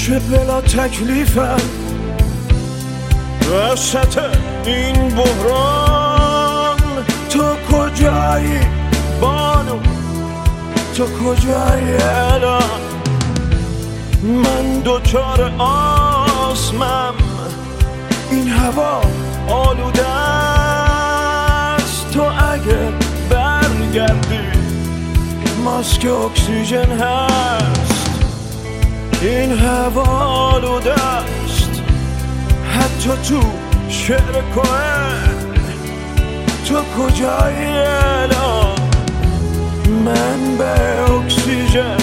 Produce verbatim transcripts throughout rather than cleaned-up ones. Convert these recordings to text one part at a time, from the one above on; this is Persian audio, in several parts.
چه بلا تکلیفم وسط این بحران. تو کجایی بانو، تو کجایی الان؟ من دوچار آسمم، این هوا آلوده است. تو اگه برگردی ماسک اکسیژن هست. این هوا آلوده است حتی تو شعر کهن. تو کجایی الان؟ من به اکسیژن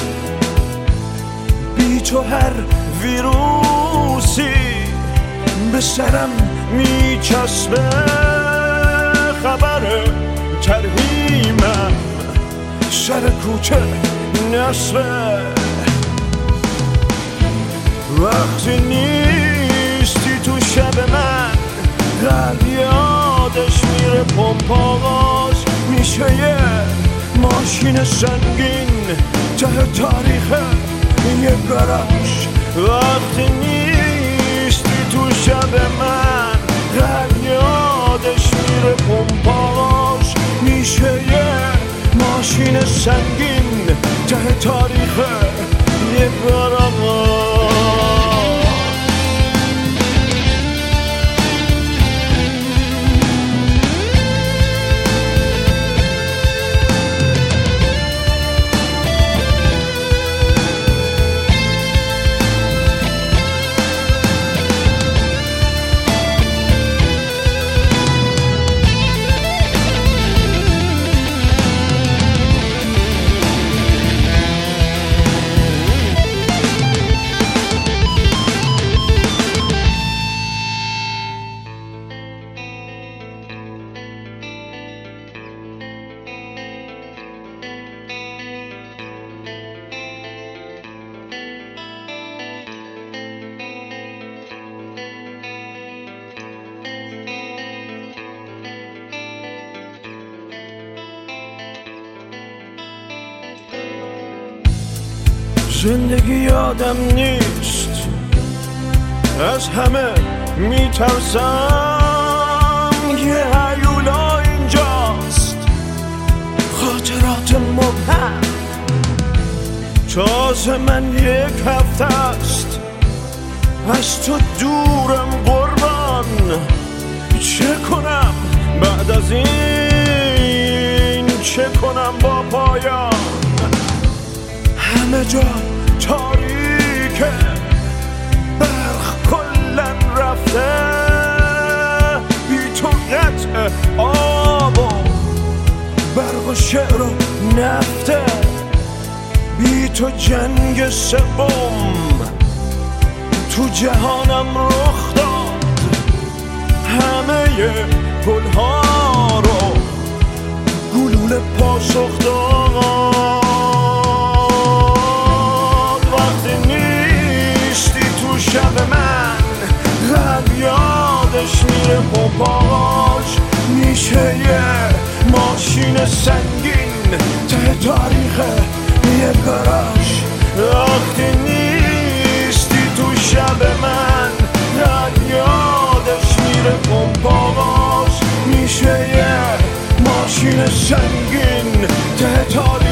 بی تو هر ویروسی به سرم میچسبه. خبر ترهیمم سر کوچه نصفه. وقتی نیستی تو شب من قلب یادش میره پمپاغاز میشه یه ماشین سنگین ته تاریخ یه گاراژ. وقتی نیستی تو شب من قلب یادش میره پمپاغاز میشه یه ماشین سنگین ته تاریخ یه گاراژ. زندگی یادم نیست، از همه میترسم. یه هیولا اینجاست، خاطرات مبهم. تازه من یک هفته است از تو دورم قربان. چه کنم بعد از این، چه کنم با پایان؟ همه جا تاریکه، برق کلن رفته. بی تو قطع آب و برق و شعر و نفته. بی تو جنگ سوم تو جهانم رخ داد. همه گلها رو گلوله پاسخ داد. شب من قلب یادش میره پمپاژ میشه یه ماشین سنگین ته تاریخ یه گاراژ. وقتی نیستی تو شب من قلب یادش میره پمپاژ میشه یه ماشین سنگین ته تاریخ